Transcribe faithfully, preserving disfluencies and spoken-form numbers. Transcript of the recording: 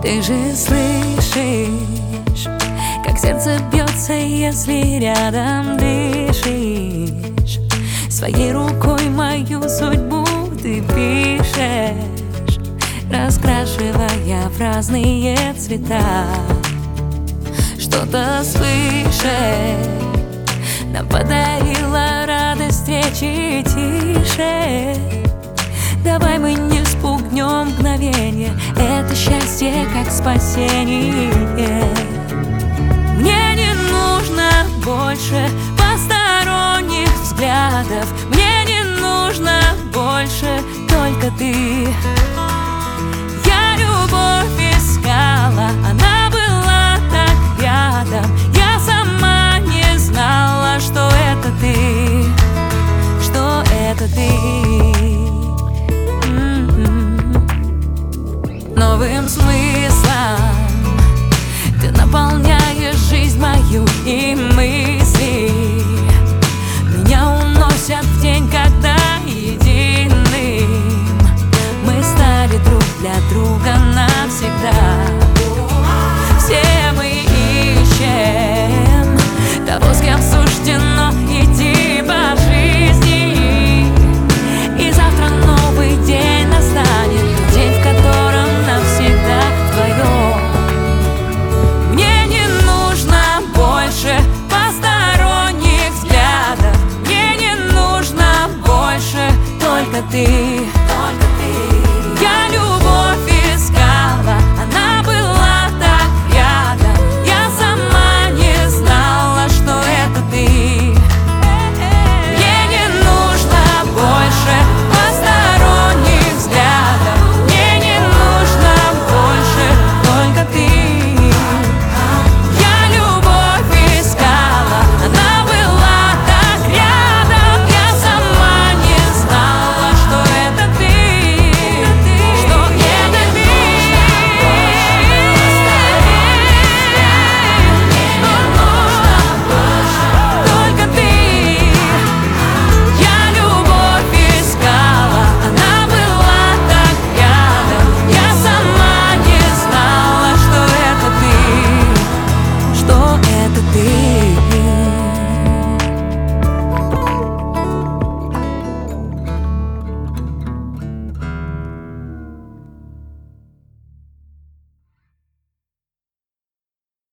Ты же слышишь, как сердце бьется, если рядом дышишь. Своей рукой мою судьбу ты пишешь, раскрашивая в разные цвета. Что-то свыше нам подарила радость встречи тише. Давай мы не спугнем мгновение, это счастье как спасение. Мне не нужно больше посторонних взглядов, мне не нужно больше, только ты.